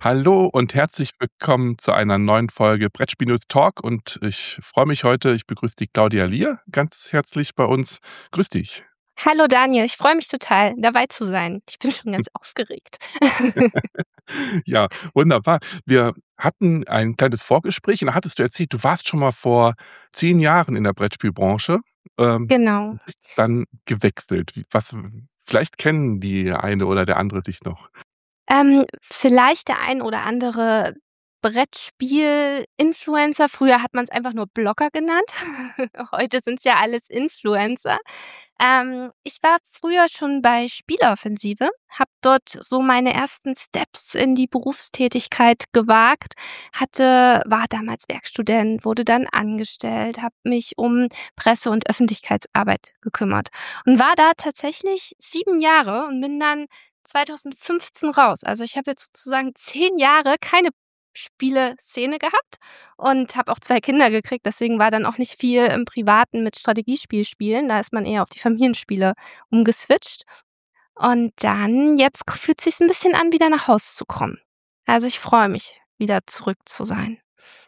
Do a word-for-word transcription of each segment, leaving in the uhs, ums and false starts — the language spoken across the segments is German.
Hallo und herzlich willkommen zu einer neuen Folge Brettspiel-News Talk und ich freue mich heute, ich begrüße die Claudia Lier ganz herzlich bei uns. Grüß dich. Hallo Daniel, ich freue mich total, dabei zu sein. Ich bin schon ganz aufgeregt. Ja, wunderbar. Wir hatten ein kleines Vorgespräch und da hattest du erzählt, du warst schon mal vor zehn Jahren in der Brettspielbranche, ähm, Genau. und bist dann gewechselt. Wie was vielleicht kennen die eine oder der andere dich noch. Ähm, vielleicht der ein oder andere Brettspiel-Influencer. Früher hat man's einfach nur Blogger genannt. Heute sind's ja alles Influencer. Ähm, ich war früher schon bei Spieleoffensive, habe dort so meine ersten Steps in die Berufstätigkeit gewagt, hatte war damals Werkstudent, wurde dann angestellt, habe mich um Presse und Öffentlichkeitsarbeit gekümmert und war da tatsächlich sieben Jahre und bin dann zweitausendfünfzehn raus. Also, ich habe jetzt sozusagen zehn Jahre keine Spieleszene gehabt und habe auch zwei Kinder gekriegt, deswegen war dann auch nicht viel im Privaten mit Strategiespiel spielen. Da ist man eher auf die Familienspiele umgeswitcht. Und dann jetzt k fühlt sich's 'n bisschen an, wieder nach Hause zu kommen. Also, ich freue mich, wieder zurück zu sein.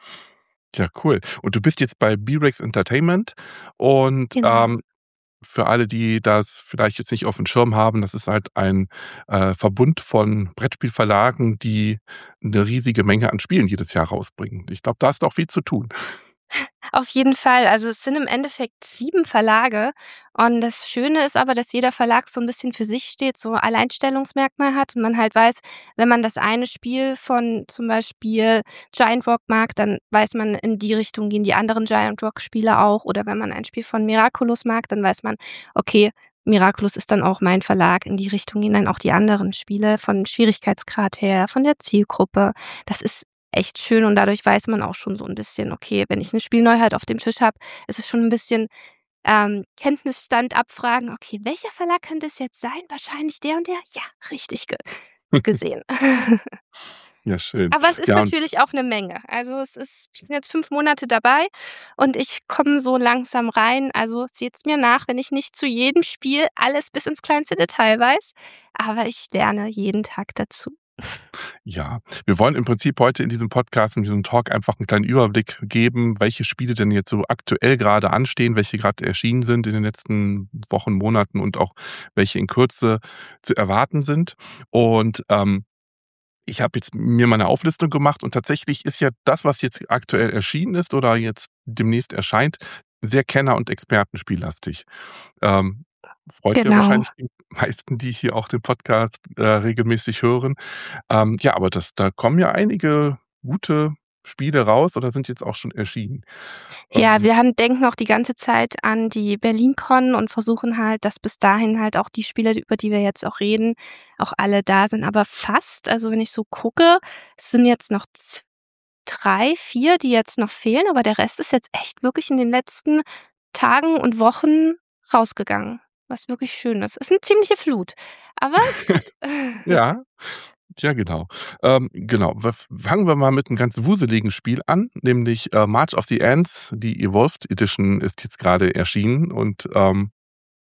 Ja, cool. Und du bist jetzt bei B-Rex Entertainment und, Genau. ähm, für alle, die das vielleicht jetzt nicht aufm Schirm haben, das ist halt ein, äh, Verbund von Brettspielverlagen, die 'ne riesige Menge an Spielen jedes Jahr rausbringen. Ich glaube, da hast du auch viel zu tun. Auf jeden Fall. Also, es sind im Endeffekt sieben Verlage und das Schöne ist aber, dass jeder Verlag so 'n bisschen für sich steht, so Alleinstellungsmerkmal hat und man halt weiß, wenn man das eine Spiel von zum Beispiel Giant Rock mag, dann weiß man, in die Richtung gehen die anderen Giant Rock Spiele auch. Oder wenn man ein Spiel von Miraculous mag, dann weiß man: „Okay, Miraculous ist dann auch mein Verlag.“ In die Richtung gehen dann auch die anderen Spiele von Schwierigkeitsgrad her, von der Zielgruppe. Das ist echt schön und dadurch weiß man auch schon so 'n bisschen: „Okay, wenn ich 'ne Spielneuheit auf dem Tisch habe, ist es schon 'n bisschen, ähm, Kenntnisstand abfragen: ‚Okay, welcher Verlag könnte es jetzt sein? Wahrscheinlich der und der?‘“ Ja, richtig ge gesehen. Ja, schön. Aber es ist Ja, und natürlich auch 'ne Menge. Also, es ist ich bin jetzt fünf Monate dabei und ich komme so langsam rein. Also, seht's mir nach, wenn ich nicht zu jedem Spiel alles bis ins kleinste Detail weiß, aber ich lerne jeden Tag dazu. Ja, wir wollen im Prinzip heute in diesem Podcast, in diesem Talk einfach 'n kleinen Überblick geben, welche Spiele denn jetzt so aktuell grade anstehen, welche grad erschienen sind in den letzten Wochen, Monaten und auch welche in Kürze zu erwarten sind. Und, ähm, ich habe jetzt mir mal 'ne Auflistung gemacht und tatsächlich ist ja das, was jetzt aktuell erschienen ist oder jetzt demnächst erscheint, sehr Kenner und Expertenspiellastig. Ähm, freut ja Genau. wahrscheinlich die meisten, die hier auch den Podcast, äh, regelmäßig hören. Ähm, ja, aber das da kommen ja einige gute Spiele raus oder sind jetzt auch schon erschienen. Ja, Ähm wir haben denken auch die ganze Zeit an die BerlinCon und versuchen halt, dass bis dahin halt auch die Spiele, über die wir jetzt auch reden, auch alle da sind. Aber fast, also, wenn ich so gucke, es sind jetzt noch z drei, vier, die jetzt noch fehlen, aber der Rest ist jetzt echt wirklich in den letzten Tagen und Wochen rausgegangen, was wirklich schön ist. Ist 'ne ziemliche Flut, aber ist gut. Ja, ja genau. Ähm, genau, w fangen wir mal mit 'nem ganz wuseligen Spiel an, nämlich, äh, March of the Ants. Die Evolved Edition ist jetzt grade erschienen und, ähm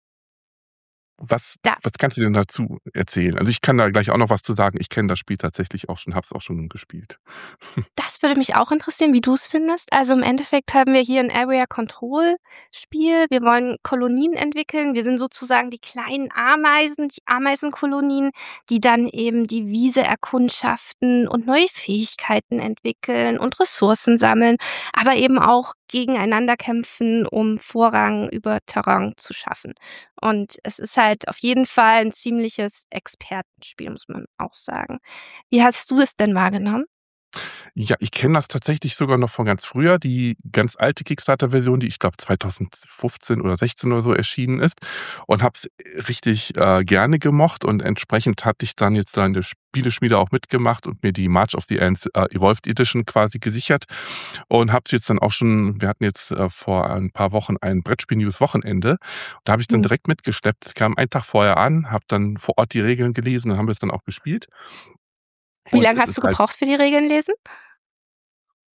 was Da was kannst du denn dazu erzählen? Also, ich kann da gleich auch noch was zu sagen. Ich kenne das Spiel tatsächlich auch schon, habe es auch schon gespielt. Das würde mich auch interessieren, wie du's findest. Also, im Endeffekt haben wir hier 'n Area-Control-Spiel. Wir wollen Kolonien entwickeln. Wir sind sozusagen die kleinen Ameisen, die Ameisenkolonien, die dann eben die Wiese erkundschaften und neue Fähigkeiten entwickeln und Ressourcen sammeln, aber eben auch gegeneinander kämpfen, um Vorrang über Terrain zu schaffen. Und es ist halt auf jeden Fall 'n ziemliches Expertenspiel, muss man auch sagen. Wie hast du es denn wahrgenommen? Ja, ich kenne das tatsächlich sogar noch von ganz früher, die ganz alte Kickstarter-Version, die ich glaube zweitausendfünfzehn oder sechzehn oder so erschienen ist und habe es richtig, äh, gerne gemocht und entsprechend hatte ich dann jetzt da in der Spieleschmiede auch mitgemacht und mir die March of the Ants, äh, Evolved Edition quasi gesichert und habe es jetzt dann auch schon wir hatten jetzt, äh, vor ein paar Wochen ein Brettspiel-News-Wochenende. Da habe ich's dann Mhm. direkt mitgeschleppt. Es kam einen Tag vorher an, habe dann vor Ort die Regeln gelesen, dann haben wir's dann auch gespielt. Wie Und lang es hast du ist halt gebraucht für die Regeln lesen?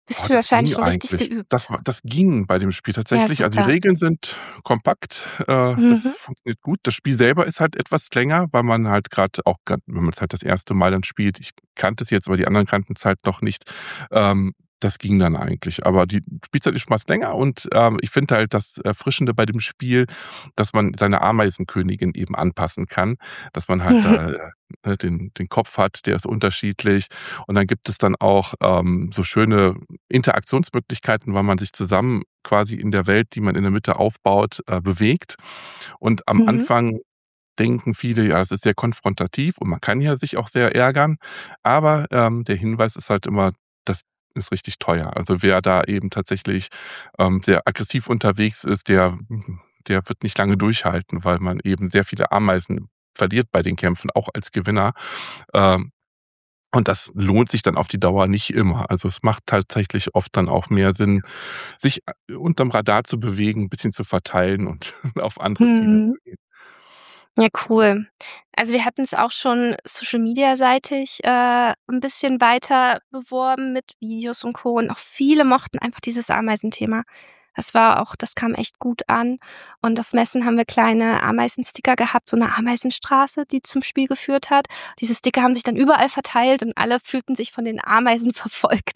Bist Oh, du das wahrscheinlich ging schon richtig eigentlich. Das geübt. war das ging bei dem Spiel Ja, tatsächlich. Also, die super. Regeln sind kompakt, äh, das Mhm. funktioniert gut. Das Spiel selber ist halt etwas länger, weil man halt grad auch grad wenn man's halt das erste Mal dann spielt ich kannte es jetzt, aber die anderen kannten's halt noch nicht. Ähm, das ging dann eigentlich. Aber die Spielzeit ist meist länger und, ähm, ich finde halt das Erfrischende bei dem Spiel, dass man seine Ameisenkönigin eben anpassen kann, dass man halt da, äh, ne, den den Kopf hat, der ist unterschiedlich. Und dann gibt es dann auch, ähm, so schöne Interaktionsmöglichkeiten, weil man sich zusammen quasi in der Welt, die man in der Mitte aufbaut, äh, bewegt. Und am Mhm. Anfang denken viele, ja, es ist sehr konfrontativ und man kann ja sich auch sehr ärgern. Aber, ähm, der Hinweis ist halt immer, das ist richtig teuer. Also, wer da eben tatsächlich, ähm, sehr aggressiv unterwegs ist, der der wird nicht lange durchhalten, weil man eben sehr viele Ameisen verliert bei den Kämpfen, auch als Gewinner. Ähm, und das lohnt sich dann auf die Dauer nicht immer. Also, es macht tatsächlich oft dann auch mehr Sinn, sich, äh, unterm Radar zu bewegen, 'n bisschen zu verteilen und auf andere Ziele Mhm. zu gehen. Ja, cool. Also, wir hatten's auch schon Social-Media-seitig, äh, 'n bisschen weiter beworben mit Videos und Co. Und auch viele mochten einfach dieses Ameisenthema. Das war auch das kam echt gut an. Und auf Messen haben wir kleine Ameisensticker gehabt, so 'ne Ameisenstraße, die zum Spiel geführt hat. Diese Sticker haben sich dann überall verteilt und alle fühlten sich von den Ameisen verfolgt.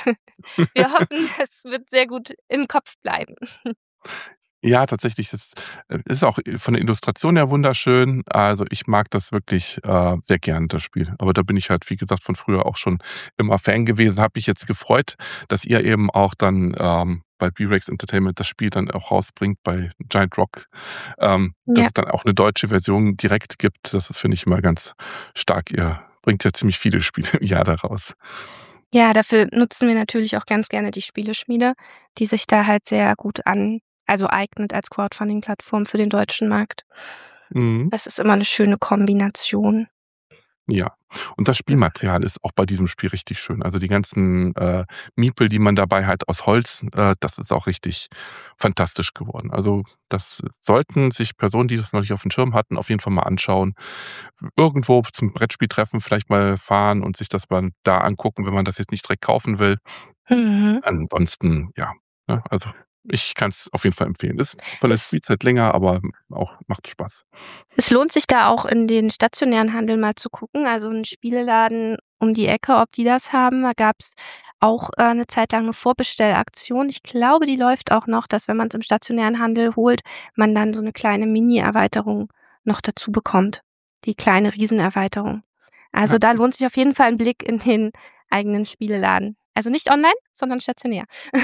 Wir hoffen, es wird sehr gut im Kopf bleiben. Ja, tatsächlich, das, äh, ist auch von der Illustration her wunderschön. Also, ich mag das wirklich, äh, sehr gern, das Spiel. Aber da bin ich halt, wie gesagt, von früher auch schon immer Fan gewesen. Habe mich jetzt gefreut, dass ihr eben auch dann, ähm, bei B-Rex Entertainment das Spiel dann auch rausbringt bei Giant Rock. Ähm, dass Ja. es dann auch 'ne deutsche Version direkt gibt, das ist finde ich immer ganz stark. Ihr bringt ja ziemlich viele Spiele im Jahr da raus. Ja, dafür nutzen wir natürlich auch ganz gerne die Spieleschmiede, die sich da halt sehr gut an also, eignet als Crowdfunding-Plattform für den deutschen Markt. Mhm. Das ist immer 'ne schöne Kombination. Ja. Und das Ja. Spielmaterial ist auch bei diesem Spiel richtig schön. Also, die ganzen, äh, Miepel, die man dabei hat aus Holz, äh, das ist auch richtig fantastisch geworden. Also, das sollten sich Personen, die das noch nicht aufm Schirm hatten, auf jeden Fall mal anschauen. Irgendwo zum Brettspieltreffen vielleicht mal fahren und sich das mal da angucken, wenn man das jetzt nicht direkt kaufen will. Mhm. Ansonsten, ja, ne, also, ich kann's auf jeden Fall empfehlen. Ist von der Es Spielzeit länger, aber auch macht Spaß. Es lohnt sich da auch in den stationären Handel mal zu gucken, also, 'n Spieleladen um die Ecke, ob die das haben. Da gab's auch, äh, 'ne Zeit lang 'ne Vorbestellaktion. Ich glaube, die läuft auch noch, dass, wenn man's im stationären Handel holt, man dann so 'ne kleine Mini-Erweiterung noch dazu bekommt, die kleine Riesenerweiterung. Ah, Also, da cool. lohnt sich auf jeden Fall 'n Blick in den eigenen Spieleladen. Also, nicht online, sondern stationär.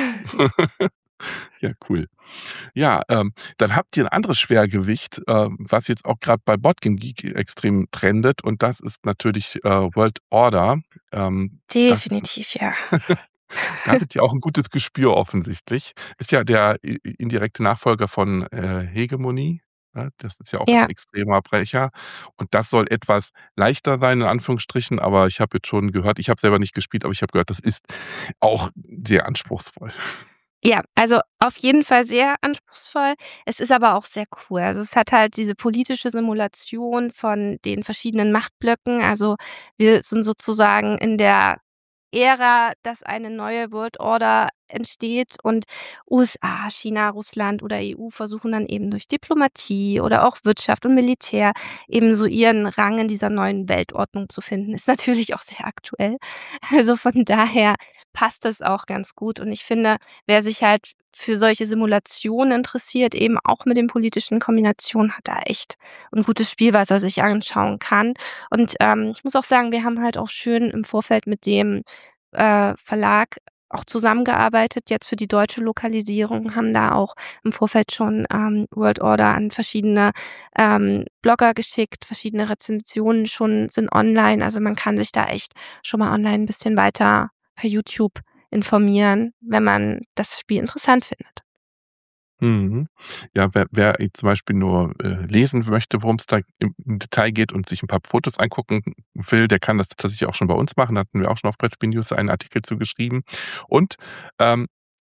Ja, cool. Ja, ähm, dann habt ihr 'n anderes Schwergewicht, ähm, was jetzt auch grad bei Boardgamegeek extrem trendet und das ist natürlich, äh, World Order. Ähm, das Definitiv, ja. da hattet ihr auch 'n gutes Gespür offensichtlich. Ist ja der i indirekte Nachfolger von, äh, Hegemonie, ne? Das ist ja auch 'n Ja. extremer Brecher. Und das soll etwas leichter sein in Anführungsstrichen, aber ich habe jetzt schon gehört ich habe selber nicht gespielt, aber ich habe gehört, das ist auch sehr anspruchsvoll. Ja, also, auf jeden Fall sehr anspruchsvoll. Es ist aber auch sehr cool. Also, es hat halt diese politische Simulation von den verschiedenen Machtblöcken. Also, wir sind sozusagen in der Ära, dass eine neue World Order entsteht und USA, China, Russland oder E U versuchen dann eben durch Diplomatie oder auch Wirtschaft und Militär eben so ihren Rang in dieser neuen Weltordnung zu finden. Ist natürlich auch sehr aktuell. Also, von daher passt das auch ganz gut. Und ich finde, wer sich halt für solche Simulationen interessiert, eben auch mit den politischen Kombinationen, hat da echt 'n gutes Spiel, was er sich anschauen kann. Und, ähm, ich muss auch sagen, wir haben halt auch schön im Vorfeld mit dem, äh, Verlag auch zusammengearbeitet jetzt für die deutsche Lokalisierung, haben da auch im Vorfeld schon, ähm, World Order an verschiedene, ähm, Blogger geschickt. Verschiedene Rezensionen schon sind online. Also, man kann sich da echt schon mal online 'n bisschen weiter per YouTube informieren, wenn man das Spiel interessant findet. Mhm. Ja, wer wer jetzt zum Beispiel nur, äh, lesen möchte, worum's da im im Detail geht und sich 'n paar Fotos angucken will, der kann das tatsächlich auch schon bei uns machen. Da hatten wir auch schon auf Brettspielnews einen Artikel zu geschrieben. Und, ähm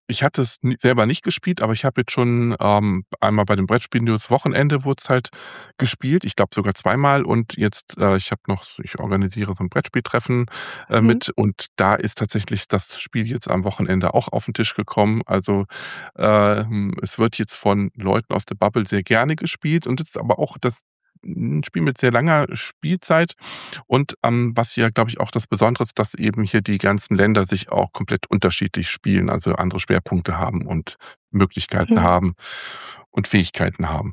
Ich hatte es n selber nicht gespielt, aber ich habe jetzt schon, ähm, einmal bei den Brettspiel-News Wochenende wurde es halt gespielt. Ich glaube sogar zweimal und jetzt, äh, ich habe noch so ich organisiere so 'n Brettspieltreffen, äh, Mhm. mit und da ist tatsächlich das Spiel jetzt am Wochenende auch auf 'n Tisch gekommen. Also, ähm, es wird jetzt von Leuten aus der Bubble sehr gerne gespielt und es ist aber auch das 'n Spiel mit sehr langer Spielzeit und, ähm, was ja, glaube ich, auch das Besondere ist, dass eben hier die ganzen Länder sich auch komplett unterschiedlich spielen, also andere Schwerpunkte haben und Möglichkeiten Mhm. haben und Fähigkeiten haben.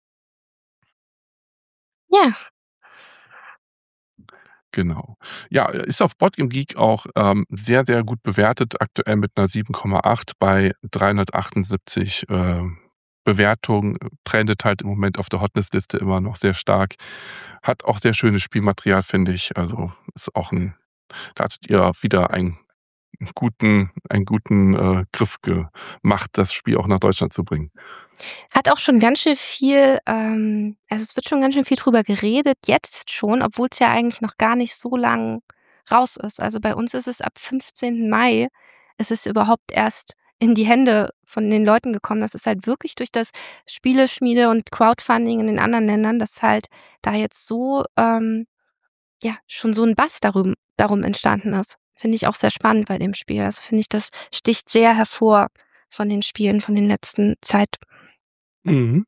Ja. Genau. Ja, äh, ist auf BoardGameGeek auch, ähm, sehr, sehr gut bewertet, aktuell mit 'ner sieben Komma acht bei dreihundertachtundsiebzig, ähm, Bewertungen, trendet halt im Moment auf der Hotness-Liste immer noch sehr stark. Hat auch sehr schönes Spielmaterial, finde ich. Also, ist auch 'n da hattet ihr wieder einen guten einen guten, äh, Griff gemacht, das Spiel auch nach Deutschland zu bringen. Hat auch schon ganz schön viel ähm, also, es wird schon ganz schön viel drüber geredet, jetzt schon, obwohl's ja eigentlich noch gar nicht so lang raus ist. Also, bei uns ist es ab fünfzehnten Mai ist es überhaupt erst in die Hände von den Leuten gekommen. Das ist halt wirklich durch das Spieleschmiede und Crowdfunding in den anderen Ländern, dass halt da jetzt so, ähm, ja, schon so 'n Buzz darüm darum entstanden ist. Finde ich auch sehr spannend bei dem Spiel. Also, finde ich, das sticht sehr hervor von den Spielen von den letzten Zeit. Mhm.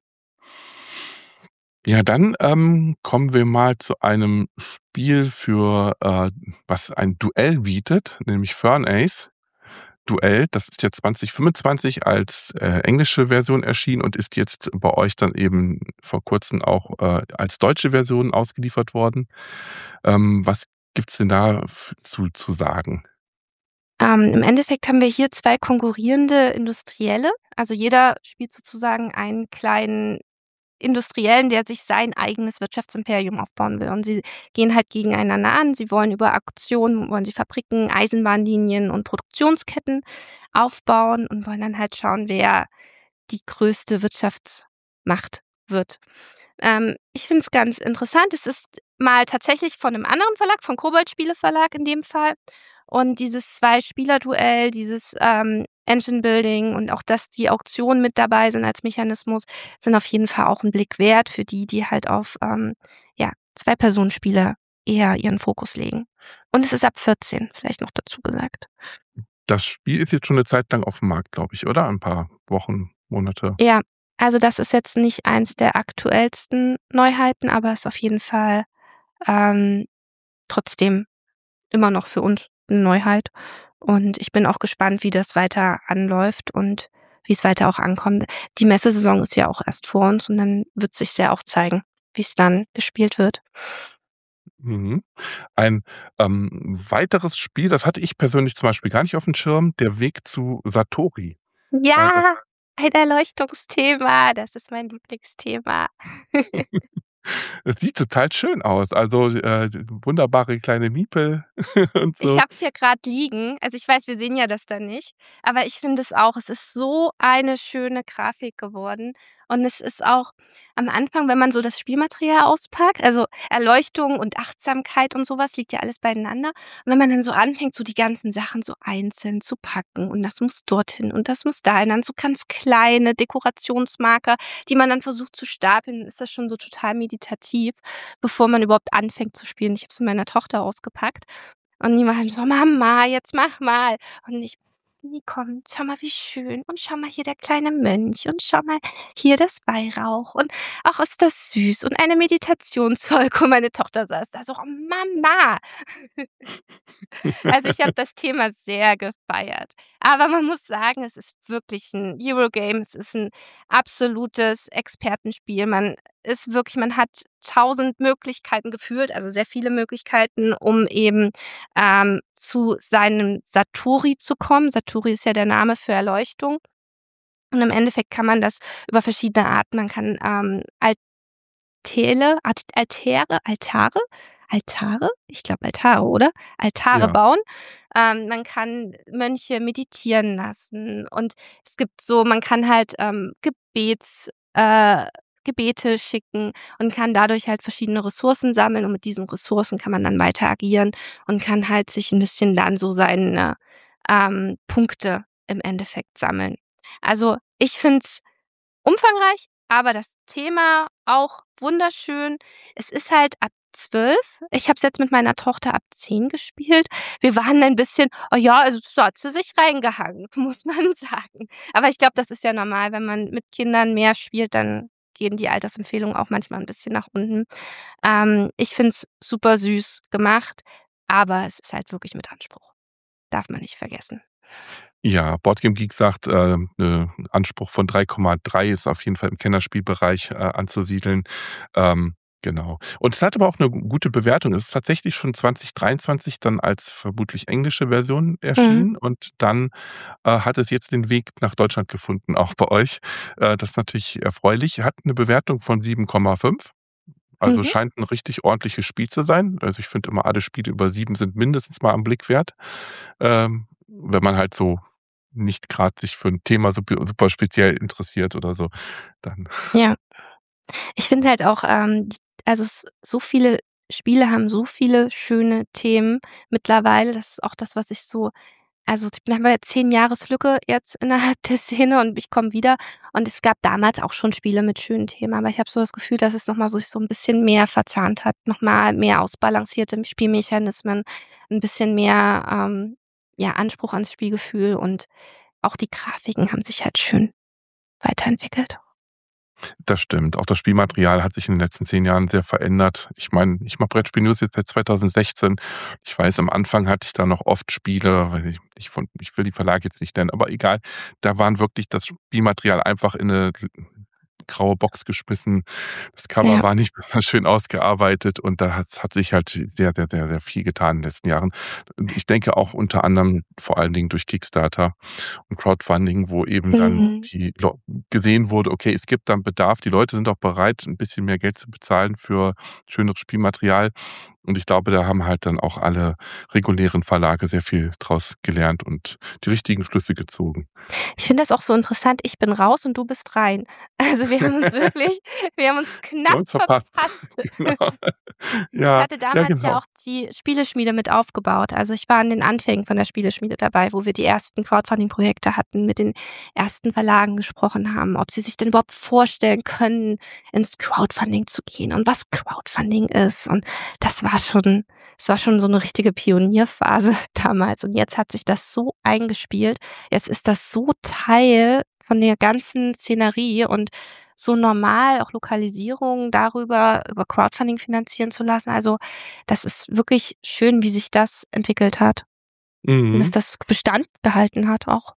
Ja, dann, ähm, kommen wir mal zu einem Spiel für, äh was ein Duell bietet, nämlich Fernace Duell. Das ist jetzt zwanzig fünfundzwanzig als, äh, englische Version erschienen und ist jetzt bei euch dann eben vor Kurzem auch, äh, als deutsche Version ausgeliefert worden. Ähm, was gibt's denn da f zu zu sagen? Ähm, im Endeffekt haben wir hier zwei konkurrierende Industrielle. Also, jeder spielt sozusagen einen kleinen Industriellen, der sich sein eigenes Wirtschaftsimperium aufbauen will. Und sie gehen halt gegeneinander an. Sie wollen über Auktionen wollen sie Fabriken, Eisenbahnlinien und Produktionsketten aufbauen und wollen dann halt schauen, wer die größte Wirtschaftsmacht wird. Ähm, ich finde es ganz interessant. Es ist mal tatsächlich von 'nem anderen Verlag, von Kobold Spiele Verlag in dem Fall. Und dieses Zwei-Spieler-Duell, dieses, ähm, Engine Building und auch, dass die Auktionen mit dabei sind als Mechanismus, sind auf jeden Fall auch 'n Blick wert für die, die halt auf, ähm, ja, Zwei-Personen-Spiele eher ihren Fokus legen. Und es ist ab vierzehn, vielleicht noch dazu gesagt. Das Spiel ist jetzt schon 'ne Zeit lang auf'm Markt, glaube ich, oder? Ein paar Wochen, Monate. Ja, also, das ist jetzt nicht eins der aktuellsten Neuheiten, aber ist auf jeden Fall, ähm, trotzdem immer noch für uns 'ne Neuheit. Und ich bin auch gespannt, wie das weiter anläuft und wie's weiter auch ankommt. Die Messesaison ist ja auch erst vor uns und dann wird sich's ja auch zeigen, wie's dann gespielt wird. Mhm. Ein, ähm, weiteres Spiel, das hatte ich persönlich zum Beispiel gar nicht auf'm Schirm, Der Weg zu Satori. Äh, das Ja, ein Erleuchtungsthema, das ist mein Lieblingsthema. Es sieht total schön aus. Also, äh, wunderbare kleine Miepel und Ich so. habe es hier grad liegen. Also, ich weiß, wir sehen ja das da nicht, aber ich finde es auch. Es ist so eine schöne Grafik geworden und es ist auch am Anfang, wenn man so das Spielmaterial auspackt also, Erleuchtung und Achtsamkeit und so was liegt ja alles beieinander. Und wenn man dann so anfängt, so die ganzen Sachen so einzeln zu packen und das muss dorthin und das muss dahin, dann so ganz kleine Dekorationsmarker, die man dann versucht zu stapeln, ist das schon so total meditativ, bevor man überhaupt anfängt zu spielen. Ich habe es mit meiner Tochter ausgepackt und die meinte so: „Mama, jetzt mach mal.“ Und ich: „Ne, komm, schau mal, wie schön und schau mal hier der kleine Mönch und schau mal hier das Weihrauch und ach, ist das süß und eine Meditationswolke.“ Und meine Tochter saß da so: „Oh, Mama.“ Also, ich habe das Thema sehr gefeiert. Aber man muss sagen, es ist wirklich 'n Eurogame. Es ist 'n absolutes Expertenspiel. Man ist wirklich man hat tausend Möglichkeiten gefühlt, also, sehr viele Möglichkeiten, um eben, ähm, zu seinem Satori zu kommen. Satori ist ja der Name für Erleuchtung. Und im Endeffekt kann man das über verschiedene Arten man kann, ähm, Altäle Alt Altäre Altare Altare? Ich glaube Altare, oder? Altare Ja. bauen. Ähm, man kann Mönche meditieren lassen und es gibt so man kann halt, ähm, Gebets äh, Gebete schicken und kann dadurch halt verschiedene Ressourcen sammeln und mit diesen Ressourcen kann man dann weiter agieren und kann halt sich 'n bisschen dann so seine, ähm, Punkte im Endeffekt sammeln. Also, ich finde es umfangreich, aber das Thema auch wunderschön. Es ist halt ab zwölf. Ich habe es jetzt mit meiner Tochter ab zehn gespielt. Wir waren ein bisschen oh ja, also so hat sie sich reingehangen, muss man sagen. Aber ich glaube, das ist ja normal, wenn man mit Kindern mehr spielt, dann gehen die Altersempfehlungen auch manchmal 'n bisschen nach unten. Ähm, ich finde es super süß gemacht, aber es ist halt wirklich mit Anspruch. Darf man nicht vergessen. Ja, Boardgame Geek sagt, äh, 'ne Anspruch von drei Komma drei ist auf jeden Fall im Kennerspielbereich, äh, anzusiedeln. Ähm, genau. Und es hat aber auch 'ne gu gute Bewertung. Es ist tatsächlich schon zwanzig dreiundzwanzig dann als vermutlich englische Version Mhm. erschienen und dann, äh, hat es jetzt den Weg nach Deutschland gefunden, auch bei euch. Äh, das ist natürlich erfreulich. Hat 'ne Bewertung von sieben Komma fünf. Also, Mhm. scheint 'n richtig ordentliches Spiel zu sein. Also, ich finde immer, alle Spiele über sieben sind mindestens mal 'n Blick wert. Ähm, wenn man halt so nicht grad sich für 'n Thema supe super speziell interessiert oder so, dann Ja. Ich finde halt auch, ähm, d also s so viele Spiele haben so viele schöne Themen mittlerweile. Das ist auch das, was ich so also wir haben ja zehn-Jahres-Lücke jetzt innerhalb der Szene und ich komme wieder und es gab damals auch schon Spiele mit schönen Themen, aber ich habe so das Gefühl, dass es noch mal so sich so 'n bisschen mehr verzahnt hat, noch mal mehr ausbalancierte Spielmechanismen, 'n bisschen mehr, ähm, ja, Anspruch ans Spielgefühl und auch die Grafiken haben sich halt schön weiterentwickelt. Das stimmt. Auch das Spielmaterial hat sich in den letzten zehn Jahren sehr verändert. Ich meine, ich mache Brettspiel News jetzt seit zweitausendsechzehn. Ich weiß, am Anfang hatte ich da noch oft Spiele, weiß ich ich von ich will die Verlage jetzt nicht nennen, aber egal. Da waren wirklich das Spielmaterial einfach in 'ne graue Box geschmissen. Das Cover Ja. war nicht besonders schön ausgearbeitet und da hat's hat sich halt sehr, sehr, sehr, sehr viel getan in den letzten Jahren. Und ich denke auch unter anderem vor allen Dingen durch Kickstarter und Crowdfunding, wo eben dann Mhm. die Leu gesehen wurde, okay, es gibt da 'n Bedarf. Die Leute sind auch bereit, 'n bisschen mehr Geld zu bezahlen für schöneres Spielmaterial. Und ich glaube, da haben halt dann auch alle regulären Verlage sehr viel draus gelernt und die richtigen Schlüsse gezogen. Ich finde das auch so interessant. Ich bin raus und du bist rein. Also, wir haben uns wirklich wir haben uns Wir knapp haben's verpasst. verpasst. Genau. Ich Ja, hatte ja damals ja genau. auch die Spieleschmiede mit aufgebaut. Also, ich war an den Anfängen von der Spieleschmiede dabei, wo wir die ersten Crowdfunding-Projekte hatten, mit den ersten Verlagen gesprochen haben, ob sie sich denn überhaupt vorstellen können, ins Crowdfunding zu gehen und was Crowdfunding ist. Und das war schon das war schon so 'ne richtige Pionierphase damals. Und jetzt hat sich das so eingespielt. Jetzt ist das so Teil von der ganzen Szenerie und so normal, auch Lokalisierung darüber über Crowdfunding finanzieren zu lassen. Also, das ist wirklich schön, wie sich das entwickelt hat und dass Mhm. das Bestand behalten hat auch.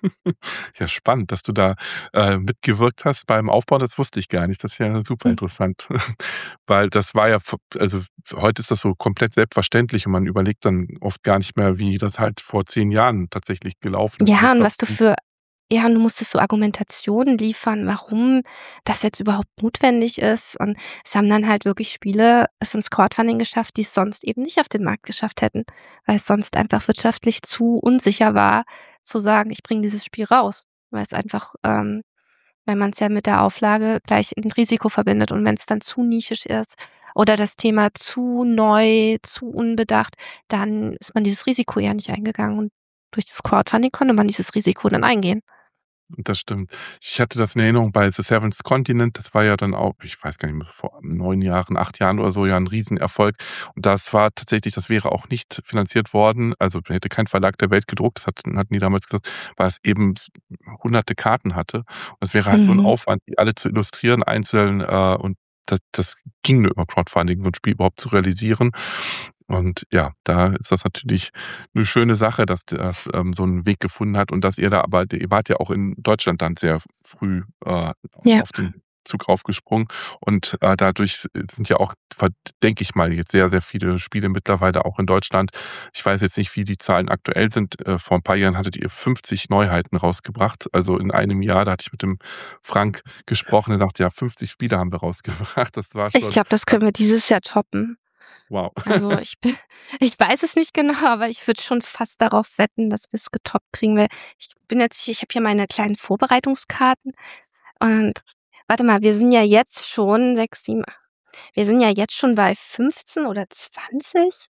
Ja, spannend, dass du da, äh, mitgewirkt hast beim Aufbau. Das wusste ich gar nicht. Das ist ja super Mhm. interessant, weil das war ja v also heute ist das so komplett selbstverständlich und man überlegt dann oft gar nicht mehr, wie das halt vor zehn Jahren tatsächlich gelaufen ist, diese Ja, und was du Crowdfunding. für ja, und du musstest so Argumentationen liefern, warum das jetzt überhaupt notwendig ist. Und es haben dann halt wirklich Spiele es ins Crowdfunding geschafft, die es sonst eben nicht auf den Markt geschafft hätten, weil es sonst einfach wirtschaftlich zu unsicher war, zu sagen: „Ich bringe dieses Spiel raus.“ Weil es einfach, ähm weil man's ja mit der Auflage gleich 'n Risiko verbindet. Und wenn's dann zu nischig ist oder das Thema zu neu, zu unbedacht, dann ist man dieses Risiko ja nicht eingegangen. Und durch das Crowdfunding konnte man dieses Risiko dann eingehen. Das stimmt. Ich hatte das in Erinnerung bei „The Seventh Continent“. Das war ja dann auch ich weiß gar nicht mehr, vor neun Jahren, acht Jahren oder so ja 'n Riesenerfolg. Und das war tatsächlich das wäre auch nicht finanziert worden. Also, hätte kein Verlag der Welt gedruckt. Das hatten hatten die damals gesagt, weil es eben s hunderte Karten hatte. Und es wäre halt so 'n Mhm. Aufwand, die alle zu illustrieren einzeln, äh, und das das ging nur über Crowdfunding, so 'n Spiel überhaupt zu realisieren. Und ja, da ist das natürlich 'ne schöne Sache, dass das, ähm, so 'n Weg gefunden hat und dass ihr da aber ihr wart ja auch in Deutschland dann sehr früh, äh, Ja. auf den Zug aufgesprungen. Und, äh, dadurch sind ja auch ver denke ich mal, jetzt sehr, sehr viele Spiele mittlerweile auch in Deutschland. Ich weiß jetzt nicht, wie die Zahlen aktuell sind. Äh, vor 'n paar Jahren hattet ihr fünfzig Neuheiten rausgebracht. Also, in einem Jahr, da hatte ich mit dem Frank gesprochen, der sagte: „Ja, fünfzig Spiele haben wir rausgebracht.“ Das war Ich schon glaube, das können wir dieses Jahr toppen. Wow. Also, ich bin ich weiß es nicht genau, aber ich würde schon fast darauf wetten, dass wir's getoppt kriegen, weil ich bin jetzt hier ich habe hier meine kleinen Vorbereitungskarten und warte mal, wir sind ja jetzt schon sechs, sieben, ach wir sind ja jetzt schon bei fünfzehn oder zwanzig.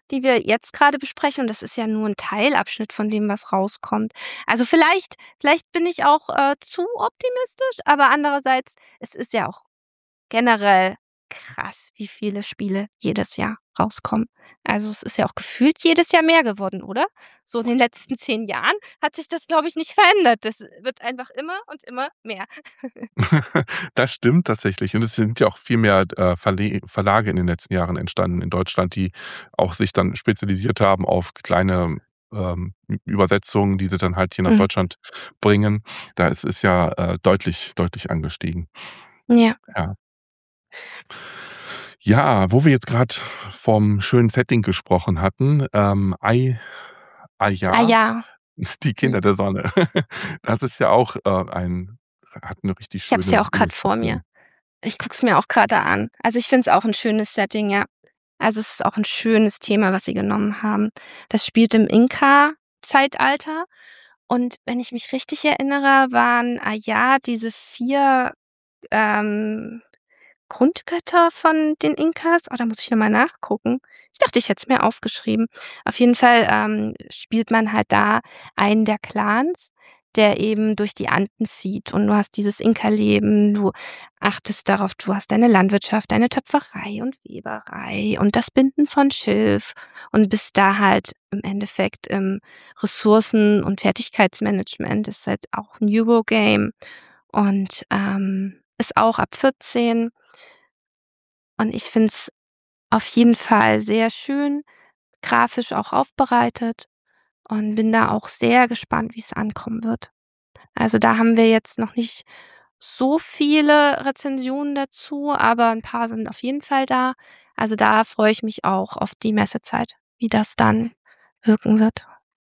die wir jetzt gerade besprechen und das ist ja nur ein Teilabschnitt von dem, was rauskommt. Also, vielleicht vielleicht bin ich auch, äh, zu optimistisch, aber andererseits, es ist ja auch generell krass, wie viele Spiele jedes Jahr rauskommen. Also, es ist ja auch gefühlt jedes Jahr mehr geworden, oder? So in den letzten zehn Jahren hat sich das, glaube ich, nicht verändert. Das wird einfach immer und immer mehr. Das stimmt tatsächlich. Und es sind ja auch viel mehr äh, Verle Verlage in den letzten Jahren entstanden in Deutschland, die auch sich dann spezialisiert haben auf kleine ähm, Ü Übersetzungen, die sie dann halt hier nach Mhm. Deutschland bringen. Da ist es ja äh, deutlich, deutlich angestiegen. Ja. Ja. Ja, wo wir jetzt gerade vom schönen Setting gesprochen hatten, ähm, Ai Ah Aiya, ja. die Mhm. Kinder der Sonne. Das ist ja auch äh, ein hat eine richtig Ich habe es ja schöne auch grad vor mir. Illustration. Ich gucke es mir auch grade an. Also, ich finde es auch 'n schönes Setting, ja. Also, es ist auch 'n schönes Thema, was sie genommen haben. Das spielt im Inka-Zeitalter und wenn ich mich richtig erinnere, waren Aiya diese vier, ähm, Grundgötter von den Inkas? Oh, da muss ich noch mal nachgucken. Ich dachte, ich hätte es mir aufgeschrieben. Auf jeden Fall, ähm, spielt man halt da einen der Clans, der eben durch die Anden zieht und du hast dieses Inka-Leben, du achtest darauf, du hast deine Landwirtschaft, deine Töpferei und Weberei und das Binden von Schilf und bist da halt im Endeffekt im Ressourcen und Fertigkeitsmanagement. Ist halt auch 'n Eurogame und, ähm, ist auch ab vierzehn. Und ich finde es auf jeden Fall sehr schön, grafisch auch aufbereitet und bin da auch sehr gespannt, wie's ankommen wird. Also, da haben wir jetzt noch nicht so viele Rezensionen dazu, aber 'n paar sind auf jeden Fall da. Also, da freue ich mich auch auf die Messezeit, wie das dann wirken wird.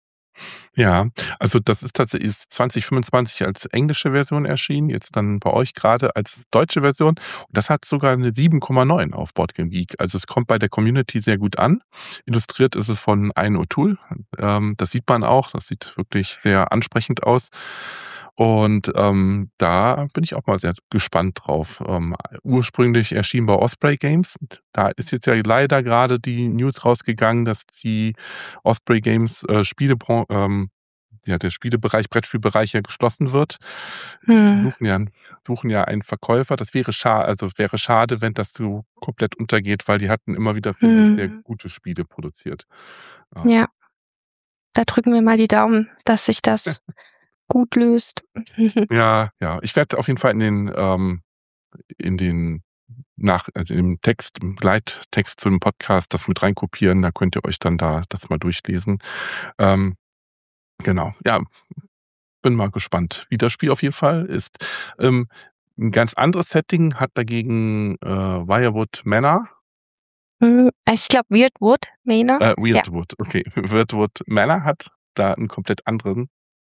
Ja, also das ist tatsächlich ist zwanzig fünfundzwanzig als englische Version erschienen, jetzt dann bei euch gerade als deutsche Version. Und das hat sogar eine sieben Komma neun auf BoardGameGeek. Also, es kommt bei der Community sehr gut an. Illustriert ist es von Ayn O'Toole. Ähm, das sieht man auch. Das sieht wirklich sehr ansprechend aus. Und, ähm, da bin ich auch mal sehr gespannt drauf. Ähm, ursprünglich erschienen bei Osprey Games. Da ist jetzt ja leider gerade die News rausgegangen, dass die Osprey Games, äh, Spielebran ähm, ja, der Spielebereich, Brettspielbereich ja geschlossen wird. Mhm. Suchen ja 'n suchen ja einen Verkäufer. Das wäre scha also, es wäre schade, wenn das so komplett untergeht, weil die hatten immer wieder, finde ich, sehr Mhm. gute Spiele produziert. Ja. Ja, da drücken wir mal die Daumen, dass sich das gut löst. Ja, ja. Ich werde auf jeden Fall in den, ähm in den nach also, im Text im Begleittext zu dem Podcast das mit reinkopieren. Da könnt ihr euch dann da das mal durchlesen. Ähm, genau, ja, bin mal gespannt, wie das Spiel auf jeden Fall ist. Ähm, 'n ganz anderes Setting hat dagegen, äh, Wirewood Manor. Hm, ich glaube Weirdwood Manor, Äh, ja. Weirdwood, okay. Weirdwood Manor hat da 'n komplett anderen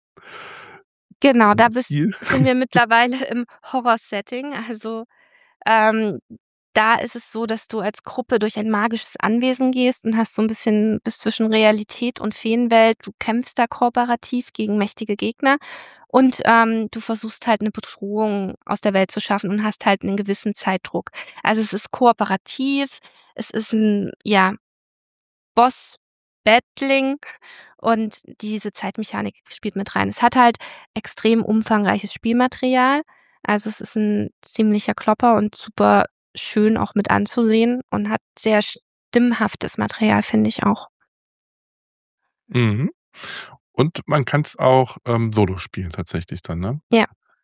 Genau, da hm, bist Stil. sind wir mittlerweile im Horror-Setting. Also, ähm, da ist es so, dass du als Gruppe durch ein magisches Anwesen gehst und hast so 'n bisschen bist zwischen Realität und Feenwelt. Du kämpfst da kooperativ gegen mächtige Gegner und, ähm, du versuchst halt 'ne Bedrohung aus der Welt zu schaffen und hast halt 'nen gewissen Zeitdruck. Also, es ist kooperativ, es ist 'n, ja, Boss-Battling und diese Zeitmechanik spielt mit rein. Es hat halt extrem umfangreiches Spielmaterial. Also, es ist 'n ziemlicher Klopper und super schön auch mit anzusehen und hat sehr stimmhaftes Material, finde ich auch. Mhm. Und man kann's auch, ähm, Solo spielen tatsächlich dann, ne? Ja.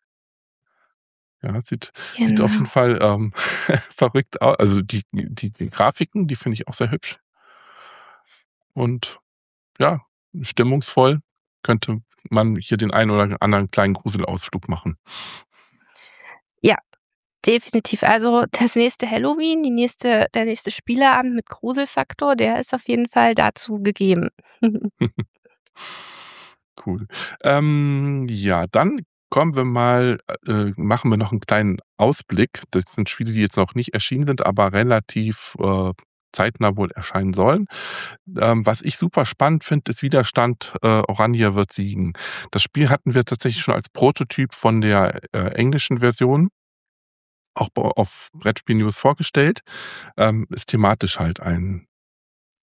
Ja, sieht sieht auf jeden Genau. Fall, ähm, verrückt au also, die die die Grafiken, die finde ich auch sehr hübsch. Und ja, stimmungsvoll könnte man hier den einen oder anderen kleinen Gruselausflug machen. Ja, definitiv. Also, das nächste Halloween, die nächste der nächste Spieleabend mit Gruselfaktor, der ist auf jeden Fall dazu gegeben. Cool. Ähm, ja, dann kommen wir mal äh, machen wir noch 'n kleinen Ausblick. Das sind Spiele, die jetzt noch nicht erschienen sind, aber relativ, äh, zeitnah wohl erscheinen sollen. Ähm, was ich super spannend finde, ist Widerstand, äh, Oranje wird siegen. Das Spiel hatten wir tatsächlich schon als Prototyp von der, äh, englischen Version auch bei auf Brettspiel News vorgestellt. Ähm, ist thematisch halt ein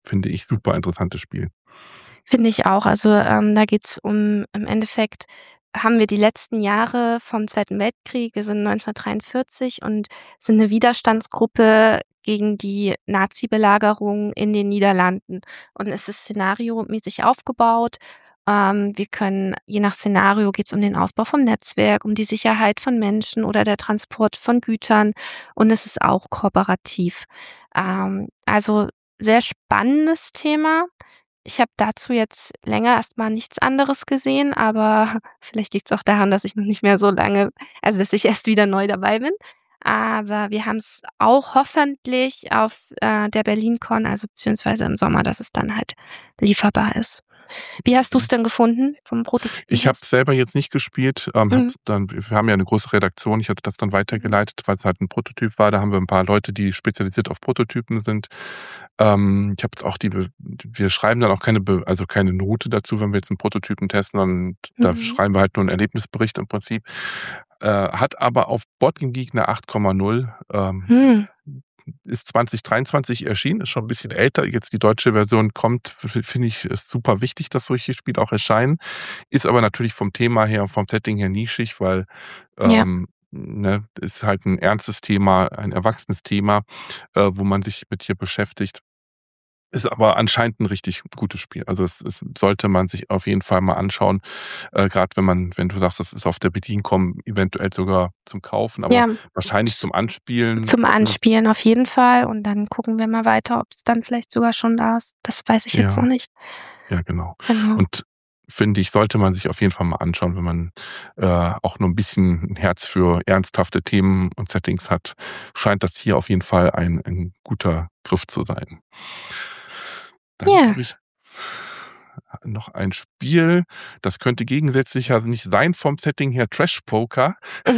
finde ich, super interessantes Spiel. Finde ich auch. Also, ähm, da geht's um im Endeffekt haben wir die letzten Jahre vom Zweiten Weltkrieg wir sind neunzehnhundertdreiundvierzig und sind 'ne Widerstandsgruppe gegen die Nazi-Belagerung in den Niederlanden. Und es ist szenariomäßig aufgebaut. Ähm, wir können je nach Szenario geht's um den Ausbau vom Netzwerk, um die Sicherheit von Menschen oder der Transport von Gütern und es ist auch kooperativ. Ähm, also, sehr spannendes Thema. Ich habe dazu jetzt länger erst mal nichts anderes gesehen, aber vielleicht liegt's auch daran, dass ich noch nicht mehr so lange also, dass ich erst wieder neu dabei bin. Aber wir haben's auch hoffentlich auf, äh, der BerlinCon, also beziehungsweise im Sommer, dass es dann halt lieferbar ist. Wie hast du's denn gefunden vom Ich habe Prototypentest? es selber jetzt nicht gespielt, ähm, habe Mhm. es dann wir haben ja 'ne große Redaktion, ich hatte das dann Mhm. weitergeleitet, weil's halt 'n Prototyp war. Da haben wir 'n paar Leute, die spezialisiert auf Prototypen sind. Ähm, ich habe jetzt auch die be wir schreiben dann auch keine be also, keine Note dazu, wenn wir jetzt 'n Prototypen testen, sondern da Mhm. schreiben wir halt nur 'n Erlebnisbericht im Prinzip. Äh, hat aber auf Boardgamegeek 'ne acht Komma null, ähm, Hm. ist zwanzig dreiundzwanzig erschienen, ist schon 'n bisschen älter. Jetzt die deutsche Version kommt, f finde ich, ist super wichtig, dass solche Spiele auch erscheinen. Ist aber natürlich vom Thema her, vom Setting her nischig, weil, Ja. ähm, ne, ist halt 'n ernstes Thema, ein erwachsenes Thema, äh, wo man sich mit hier beschäftigt. Ist aber anscheinend 'n richtig gutes Spiel. Also, es es sollte man sich auf jeden Fall mal anschauen, äh, grad wenn man wenn du sagst, das ist auf der BerlinCon eventuell sogar zum Kaufen, aber Ja, wahrscheinlich z zum Anspielen. zum Anspielen auf jeden Fall und dann gucken wir mal weiter, ob's dann vielleicht sogar schon da ist. Das weiß ich jetzt noch Ja, nicht. ja, genau. Genau. Und finde ich, sollte man sich auf jeden Fall mal anschauen, wenn man, äh, auch nur 'n bisschen 'n Herz für ernsthafte Themen und Settings hat, scheint das hier auf jeden Fall ein ein guter Griff zu sein. Dann Ja. habe ich noch ein Spiel, das könnte gegensätzlicher nicht sein vom Setting her, Trash Poker.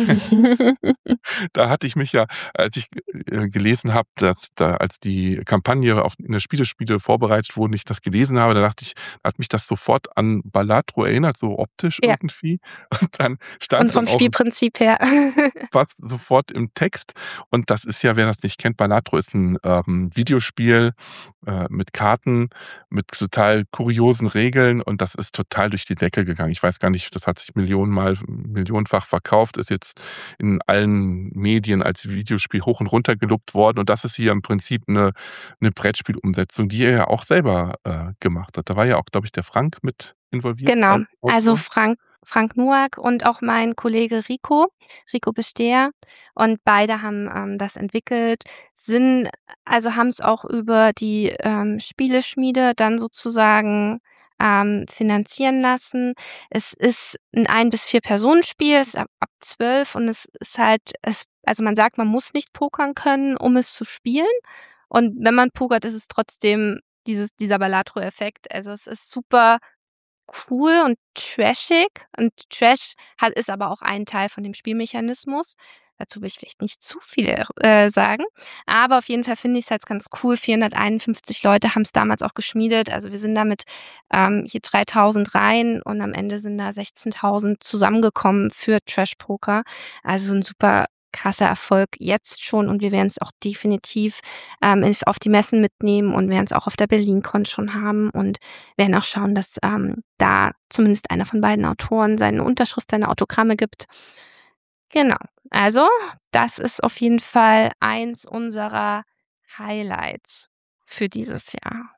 Da hatte ich mich ja, als ich, äh, gelesen habe, dass da als die Kampagne auf in der Spieleschmiede vorbereitet wurde, ich das gelesen habe, da dachte ich hat mich das sofort an Balatro erinnert, so optisch Ja. irgendwie. Und dann Und stand's vom dann auch Spielprinzip her. fast sofort im Text. Und das ist ja, wer das nicht kennt, Balatro ist 'n, ähm, Videospiel, äh, mit Karten, mit total kuriosen Regeln und das ist total durch die Decke gegangen. Ich weiß gar nicht, das hat sich millionenmal millionenfach verkauft, ist jetzt in allen Medien als Videospiel hoch und runter gelobt worden und das ist hier im Prinzip 'ne 'ne Brettspielumsetzung, die er ja auch selber, äh, gemacht hat. Da war ja auch, glaube ich, der Frank mit involviert Genau. als Also, Autor. Frank Frank Nowak und auch mein Kollege Rico, Rico Bestehr. Und beide haben, ähm, das entwickelt, sind also, haben's auch über die, ähm, Spieleschmiede dann sozusagen, ähm, finanzieren lassen. Es ist 'n ein bis vier Personen-Spiel, ist ab ab zwölf und es ist halt es also, man sagt, man muss nicht pokern können, um es zu spielen. Und wenn man pokert, ist es trotzdem dieses dieser Balatro-Effekt. Also, es ist super cool und trashig und Trash hat ist aber auch ein Teil von dem Spielmechanismus. Dazu will ich vielleicht nicht zu viel, äh, sagen. Aber auf jeden Fall finde ich's halt ganz cool. vierhunderteinundfünfzig Leute haben's damals auch geschmiedet. Also, wir sind da mit, ähm, hier dreitausend rein und am Ende sind da sechzehntausend zusammengekommen für Trash Poker. Also, 'n super krasser Erfolg jetzt schon und wir werden's auch definitiv, ähm, ins auf die Messen mitnehmen und werden's auch auf der BerlinCon schon haben und werden auch schauen, dass, ähm, da zumindest einer von beiden Autoren seine Unterschrift, seine Autogramme gibt. Genau. Also, das ist auf jeden Fall eins unserer Highlights für dieses Jahr.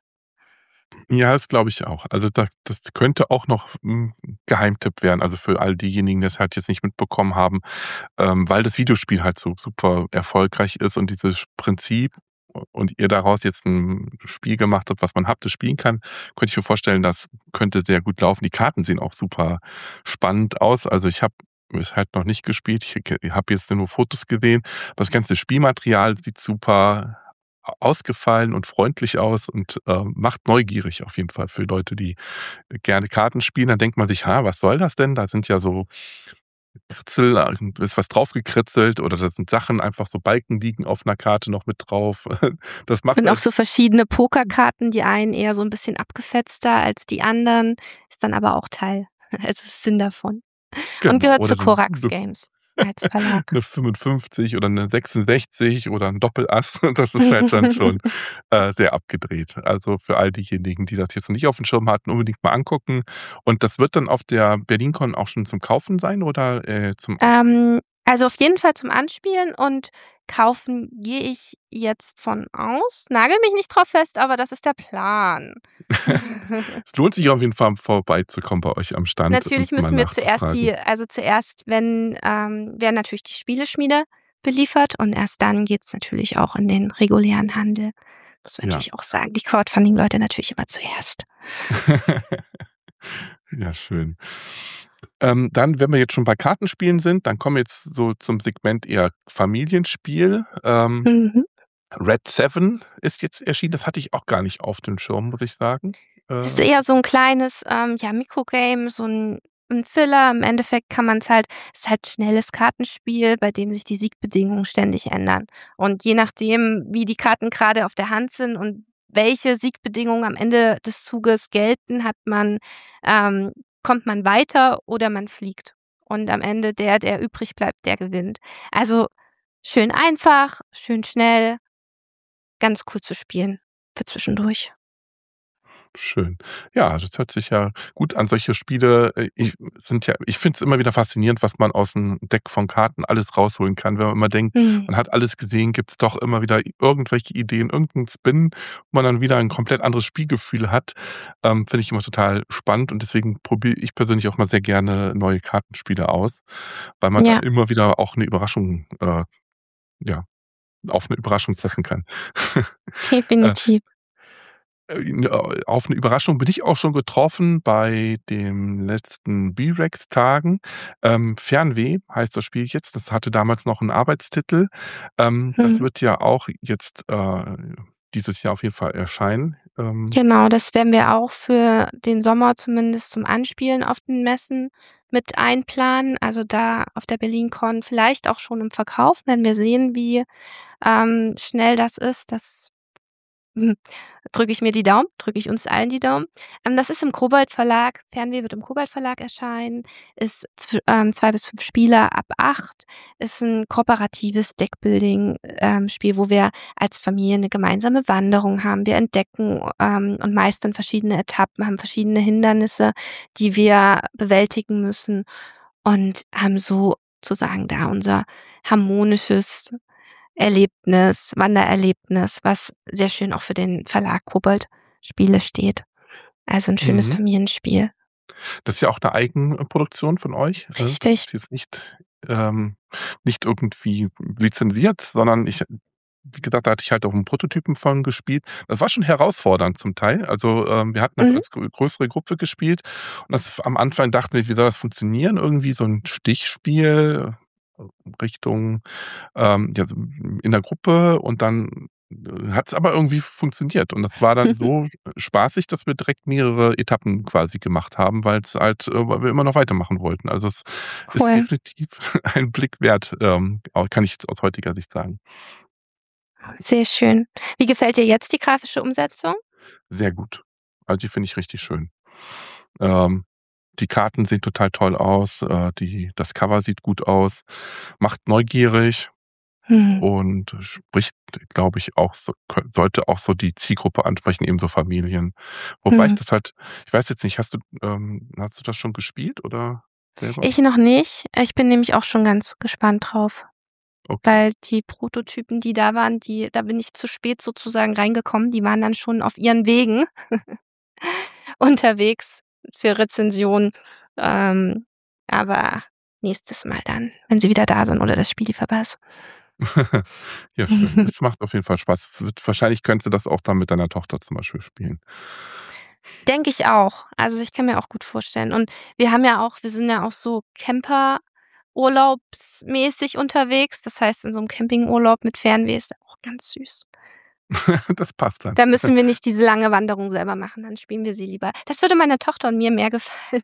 Ja, das glaube ich auch. Also, da das könnte auch noch 'n Geheimtipp werden, also, für all diejenigen, die das halt jetzt nicht mitbekommen haben, ähm, weil das Videospiel halt so super erfolgreich ist und dieses Prinzip und ihr daraus jetzt 'n Spiel gemacht habt, was man haptisch spielen kann, könnte ich mir vorstellen, das könnte sehr gut laufen. Die Karten sehen auch super spannend aus. Also, ich habe es halt noch nicht gespielt. Ich ke habe jetzt nur Fotos gesehen. Das ganze Spielmaterial sieht super a ausgefallen und freundlich aus und, ähm, macht neugierig auf jeden Fall für Leute, die gerne Karten spielen. Dann denkt man sich: „Ha, was soll das denn?“ Da sind ja so Kritzel ist was drauf gekritzelt oder da sind Sachen einfach so Balken liegen auf 'ner Karte noch mit drauf. Das macht Und auch halt so verschiedene Pokerkarten, die einen eher so 'n bisschen abgefetzter als die anderen, ist dann aber auch Teil also, Sinn davon und Genau, gehört oder zu so 'n Korax Glücks Games. als Verlag. 'Ne fünfundfünfzig oder 'ne sechsundsechzig oder 'n Doppelass. Das ist halt dann schon, äh, sehr abgedreht. Also, für all diejenigen, die das jetzt nicht aufm Schirm hatten, unbedingt mal angucken. Und das wird dann auf der BerlinCon auch schon zum Kaufen sein oder, äh, zum Anspielen? Ähm, also, auf jeden Fall zum Anspielen und kaufen gehe ich jetzt von aus. Nagel mich nicht drauf fest, aber das ist der Plan. Es lohnt sich auf jeden Fall, vorbeizukommen bei euch am Stand Natürlich und mal müssen wir zuerst nachzufragen. die also, zuerst, wenn ähm, werden natürlich die Spieleschmiede beliefert und erst dann geht's natürlich auch in den regulären Handel. Muss man Ja. natürlich auch sagen, die Crowdfunding-Leute natürlich immer zuerst. Ja, schön. Ähm, dann, wenn wir jetzt schon bei Kartenspielen sind, dann kommen wir jetzt so zum Segment eher Familienspiel. Ähm, Mhm. Red Seven ist jetzt erschienen. Das hatte ich auch gar nicht auf dem Schirm, muss ich sagen. Das ist Äh eher so 'n kleines, ähm, ja, Mikrogame, so 'n 'n Filler. Im Endeffekt kann man's halt ist halt schnelles Kartenspiel, bei dem sich die Siegbedingungen ständig ändern. Und je nachdem, wie die Karten grade auf der Hand sind und welche Siegbedingungen am Ende des Zuges gelten, hat man ähm, kommt man weiter oder man fliegt. Und am Ende der, der übrig bleibt, der gewinnt. Also, schön einfach, schön schnell, ganz cool zu spielen für zwischendurch. Schön. Ja, das hört sich ja gut an. Solche Spiele, äh, ich sind ja ich finde es immer wieder faszinierend, was man aus'm Deck von Karten alles rausholen kann. Wenn man immer denkt, Mhm. man hat alles gesehen, gibt's doch immer wieder irgendwelche Ideen, irgend 'n Spin, wo man dann wieder 'n komplett anderes Spielgefühl hat. Ähm, finde ich immer total spannend und deswegen probiere ich persönlich auch mal sehr gerne neue Kartenspiele aus, weil man dann Ja. immer wieder auch 'ne Überraschung äh, ja, auf 'ne Überraschung treffen kann. Äh Definitiv. Äh, n äh, auf 'ne Überraschung bin ich auch schon getroffen bei den letzten B-Rex-Tagen. Ähm, Fernweh heißt das Spiel jetzt. Das hatte damals noch 'n Arbeitstitel. Ähm, das Mhm. wird ja auch jetzt, äh, dieses Jahr auf jeden Fall erscheinen. Ähm Genau, das werden wir auch für den Sommer zumindest zum Anspielen auf den Messen mit einplanen. Also, da auf der BerlinCon vielleicht auch schon im Verkauf, wenn wir sehen, wie, ähm, schnell das ist. Das hm, drücke ich mir die Daumen, drücke ich uns allen die Daumen. Ähm, das ist im Kobold Verlag. Fernweh wird im Kobold Verlag erscheinen, ist zw ähm, zwei bis fünf Spieler ab acht, ist 'n kooperatives Deckbuilding ähm, Spiel, wo wir als Familie 'ne gemeinsame Wanderung haben. Wir entdecken, ähm, und meistern verschiedene Etappen, haben verschiedene Hindernisse, die wir bewältigen müssen und haben sozusagen da unser harmonisches Erlebnis Wandererlebnis, was sehr schön auch für den Verlag Kobold Spiele steht. Also, 'n schönes Mhm. Familienspiel. Das ist ja auch 'ne Eigenproduktion von euch, ne? Das Richtig. ist jetzt nicht ähm, nicht irgendwie lizenziert, sondern ich wie gesagt, da hatte ich halt auch 'n Prototypen von gespielt. Das war schon herausfordernd zum Teil. Also, ähm, wir hatten das Mhm. als grö größere Gruppe gespielt und das am Anfang dachten wir: „Wie soll das funktionieren?“ Irgendwie so 'n Stichspiel, äh, Richtung, ähm, ja, so in der Gruppe und dann, äh, hat's aber irgendwie funktioniert. Und das war dann so spaßig, dass wir direkt mehrere Etappen quasi gemacht haben, weil's halt äh, weil wir immer noch weitermachen wollten. Also, es ist Cool. definitiv ein Blick wert, ähm, au kann ich jetzt aus heutiger Sicht sagen. Sehr schön. Wie gefällt dir jetzt die grafische Umsetzung? Sehr gut. Also, die finde ich richtig schön. Ähm, die Karten sehen total toll aus, äh, die das Cover sieht gut aus, macht neugierig Mhm. und spricht, glaube ich, auch so könn sollte auch so die Zielgruppe ansprechen, eben so Familien. Wobei ich Mhm. das halt ich weiß jetzt nicht, hast du ähm, hast du das schon gespielt oder selber? Ich noch nicht. Ich bin nämlich auch schon ganz gespannt drauf. Okay. Weil die Prototypen, die da waren, die da bin ich zu spät sozusagen reingekommen. Die waren dann schon auf ihren Wegen unterwegs für Rezension. Ähm, aber nächstes Mal dann, wenn sie wieder da sind oder das Spiel lieferbar ist. Ja, schön. Es macht auf jeden Fall Spaß. Es wird wahrscheinlich könntest du das auch dann mit deiner Tochter zum Beispiel spielen. Denke ich auch. Also, ich kann mir auch gut vorstellen. Und wir haben ja auch wir sind ja auch so camperurlaubsmäßig unterwegs. Das heißt, in so 'nem Campingurlaub mit Fernweh ist auch ganz süß. Das passt dann. Da müssen wir nicht diese lange Wanderung selber machen, dann spielen wir sie lieber. Das würde meiner Tochter und mir mehr gefallen.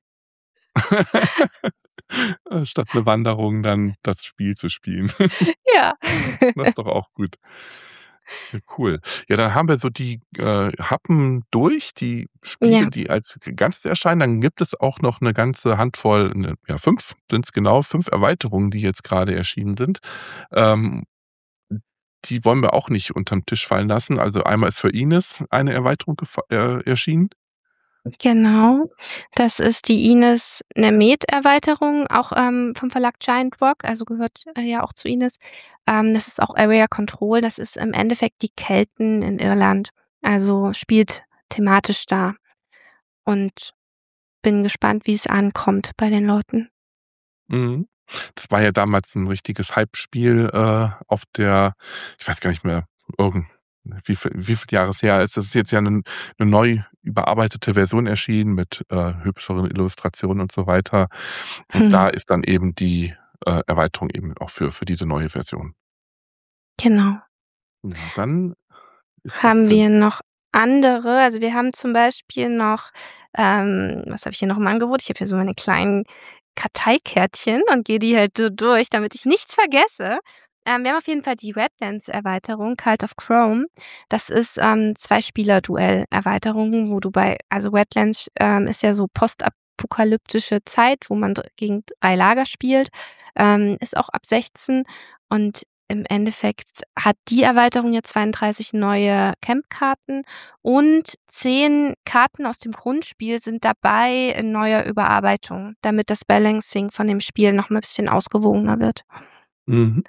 Äh, statt 'ne Wanderung dann das Spiel zu spielen. Ja. Das ist doch auch gut. Ja, cool. Ja, dann haben wir so die, äh, Happen durch, die Spiele, Ja. die als Ganzes erscheinen. Dann gibt es auch noch 'ne ganze Handvoll, ne, ja fünf sind's genau, fünf Erweiterungen, die jetzt grade erschienen sind. Ähm, die wollen wir auch nicht unterm Tisch fallen lassen. Also, einmal ist für Ines eine Erweiterung gef äh, erschienen. Genau, das ist die Ines Nemeth-Erweiterung, auch, ähm, vom Verlag Giant Rock, also gehört, äh, ja auch zu Ines. Ähm, das ist auch Area Control, das ist im Endeffekt die Kelten in Irland, also spielt thematisch da. Und bin gespannt, wie's ankommt bei den Leuten. Mhm. Das war ja damals 'n richtiges Hypespiel, äh, auf der ich weiß gar nicht mehr, irgend wie viel wie viel Jahre es her ist. Das ist jetzt ja 'nen 'ne neu überarbeitete Version erschienen mit, äh, hübscheren Illustrationen und so weiter. Und da Mhm. ist dann eben die, äh, Erweiterung eben auch für für diese neue Version. Genau. Ja, dann ist Haben jetzt wir noch andere? Also, wir haben zum Beispiel noch ähm, was habe ich hier noch im Angebot? Ich habe hier so meine kleinen Karteikärtchen und gehe die halt so durch, damit ich nichts vergesse. Ähm, wir haben auf jeden Fall die Redlands-Erweiterung, Cult of Chrome. Das ist, ähm, Zwei-Spieler-Duell-Erweiterung, wo du bei also Redlands, ähm, ist ja so postapokalyptische Zeit, wo man dr gegen drei Lager spielt, ähm, ist auch ab sechzehn und im Endeffekt hat die Erweiterung jetzt zweiunddreißig neue Campkarten und zehn Karten aus dem Grundspiel sind dabei in neuer Überarbeitung, damit das Balancing von dem Spiel noch mal bisschen ausgewogener wird. Mhm.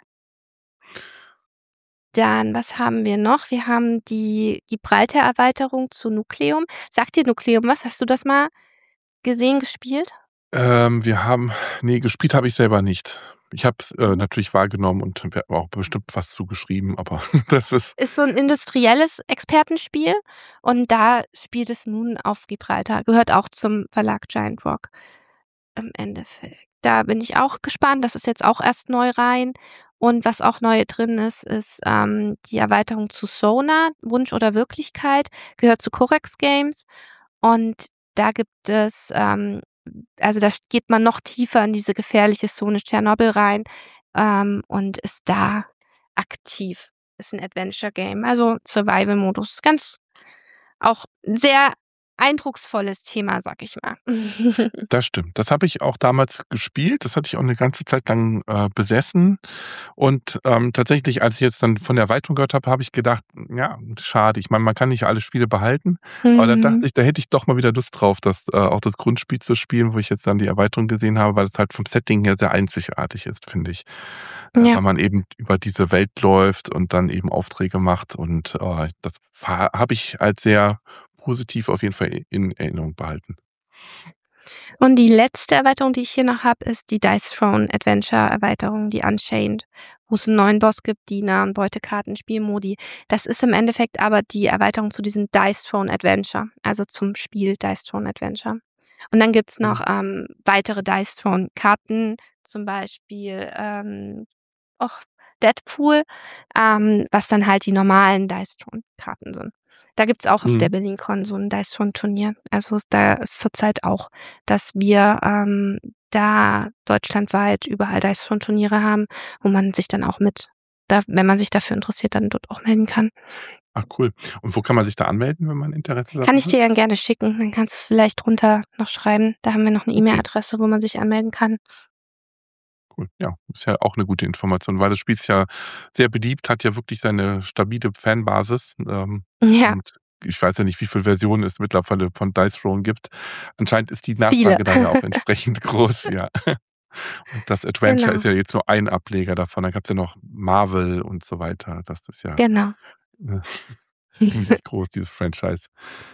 Dann, was haben wir noch? Wir haben die Gibraltar-Erweiterung zu Nukleum. Sagt dir Nukleum was? Hast du das mal gesehen, gespielt? Ähm, wir haben ne, gespielt habe ich selber nicht. Ich habe es, äh, natürlich wahrgenommen und habe ja auch bestimmt was zu geschrieben, aber das ist Ist so 'n industrielles Expertenspiel und da spielt es nun auf Gibraltar. Gehört auch zum Verlag Giant Rock im Endeffekt. Da bin ich auch gespannt. Das ist jetzt auch erst neu rein. Und was auch neu drin ist, ist, ähm, die Erweiterung zu Sonar, Wunsch oder Wirklichkeit, gehört zu Corax Games. Und da gibt es, ähm also da geht man noch tiefer in diese gefährliche Zone Tschernobyl rein, ähm, und ist da aktiv. Ist 'n Adventure Game, also Survival-Modus. Ganz auch sehr eindrucksvolles Thema, sage ich mal. Das stimmt. Das habe ich auch damals gespielt. Das hatte ich auch 'ne ganze Zeit lang, äh, besessen. Und, ähm, tatsächlich, als ich jetzt dann von der Erweiterung gehört habe, habe ich gedacht: „Ja, schade.“ Ich meine, man kann nicht alle Spiele behalten, aber da dachte Mhm. ich, da hätte ich doch mal wieder Lust drauf, das äh, auch das Grundspiel zu spielen, wo ich jetzt dann die Erweiterung gesehen habe, weil es halt vom Setting her sehr einzigartig ist, finde ich. Äh, Ja. weil man eben über diese Welt läuft und dann eben Aufträge macht und, äh, das fa habe ich als sehr positiv auf jeden Fall in Erinnerung behalten. Und die letzte Erweiterung, die ich hier noch habe, ist die Dice Throne Adventure Erweiterung, die Unchained, wo's 'n neuen Boss gibt, Diener und Beutekarten, Spielmodi. Das ist im Endeffekt aber die Erweiterung zu diesem Dice Throne Adventure, also zum Spiel Dice Throne Adventure. Und dann gibt's noch, Mhm. ähm, weitere Dice Throne Karten, zum Beispiel, ähm, och, Deadpool, ähm, was dann halt die normalen Dice Throne Karten sind. Da gibt's auch auf der Mhm. Berlin-Con so 'n Dice Throne Turnier. Also ist da ist zurzeit auch, dass wir, ähm, da deutschlandweit überall Dice Throne Turniere haben, wo man sich dann auch mit da wenn man sich dafür interessiert, dann dort auch melden kann. Ach cool. Und wo kann man sich da anmelden, wenn man Interesse Kann daran ich hat? dir dann gerne schicken, dann kannst du's vielleicht drunter noch schreiben. Da haben wir noch 'ne Okay. E-Mail-Adresse, wo man sich anmelden kann. Cool, ja, ist ja auch 'ne gute Information, weil das Spiel ist ja sehr beliebt, hat ja wirklich seine stabile Fanbasis. Ähm, Ja. und ich weiß ja nicht, wie viel Versionen es mittlerweile von Dice Throne gibt. Anscheinend ist die Viele. Nachfrage da ja auch entsprechend groß, ja. Und das Adventure ist Genau. ja jetzt nur ein Ableger davon. Da gab's ja noch Marvel und so weiter. Das ist ja, Genau. äh, riesig groß, dieses Franchise.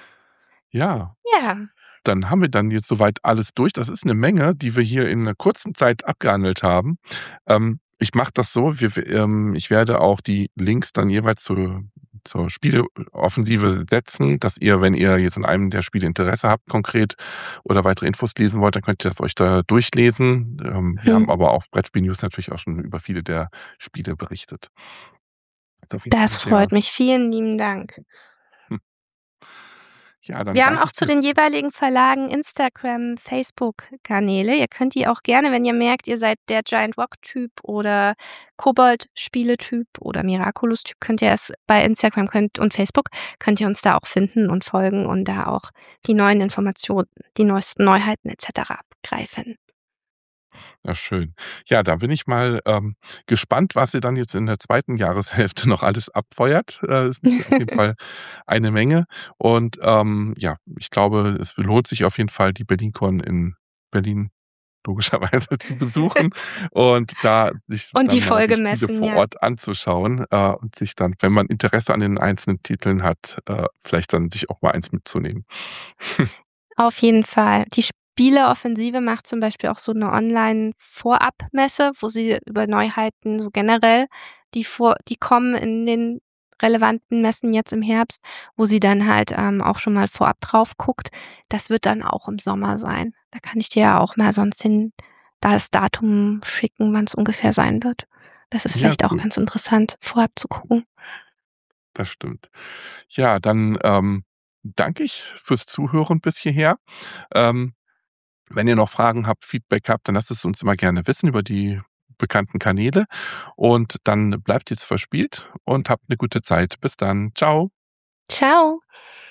Ja, Ja. dann haben wir dann jetzt so weit alles durch. Das ist 'ne Menge, die wir hier in 'ner kurzen Zeit abgehandelt haben. Ähm, ich mache das so, wir w ähm, ich werde auch die Links dann jeweils zur zur Spiele-Offensive setzen, dass ihr, wenn ihr jetzt an einem der Spiele Interesse habt konkret oder weitere Infos lesen wollt, dann könnt ihr das euch da durchlesen. Ähm, wir haben Mhm. aber auf Brettspiel-News natürlich auch schon über viele der Spiele berichtet. Ist auf jeden Fall Das sehr freut mich. Vielen lieben Dank. Hm. Ja, dann Wir haben danke auch ich zu dir. den jeweiligen Verlagen Instagram, Facebook-Kanäle. Ihr könnt die auch gerne, wenn ihr merkt, ihr seid der Giant Rock-Typ oder Kobold-Spiele-Typ oder Miraculous-Typ, könnt ihr es bei Instagram könnt und Facebook könnt ihr uns da auch finden und folgen und da auch die neuen Informationen, die neuesten Neuheiten et cetera abgreifen. Ja, schön. Ja, da bin ich mal, ähm, gespannt, was ihr dann jetzt in der zweiten Jahreshälfte noch alles abfeuert. Äh, es ist auf jeden Fall eine Menge und, ähm, ja, ich glaube, es lohnt sich auf jeden Fall, die BerlinCon in Berlin logischerweise zu besuchen und da sich Und die dann mal die Spiele Folgemessen, vor ja. Ort anzuschauen, äh, und sich dann, wenn man Interesse an den einzelnen Titeln hat, äh, vielleicht dann sich auch mal eins mitzunehmen. Auf jeden Fall. Die Spieleoffensive macht zum Beispiel auch so 'ne Online-Vorabmesse, wo sie über Neuheiten so generell, die vor die kommen in den relevanten Messen jetzt im Herbst, wo sie dann halt, ähm, auch schon mal vorab drauf guckt. Das wird dann auch im Sommer sein. Da kann ich dir ja auch mal sonst hin das Datum schicken, wann's ungefähr sein wird. Das ist Ja, vielleicht auch cool. ganz interessant, vorab zu gucken. Das stimmt. Ja, dann, ähm, danke ich fürs Zuhören bis hierher. Ähm, wenn ihr noch Fragen habt, Feedback habt, dann lasst es uns immer gerne wissen über die bekannten Kanäle und dann bleibt jetzt verspielt und habt 'ne gute Zeit. Bis dann. Tschau. Tschau.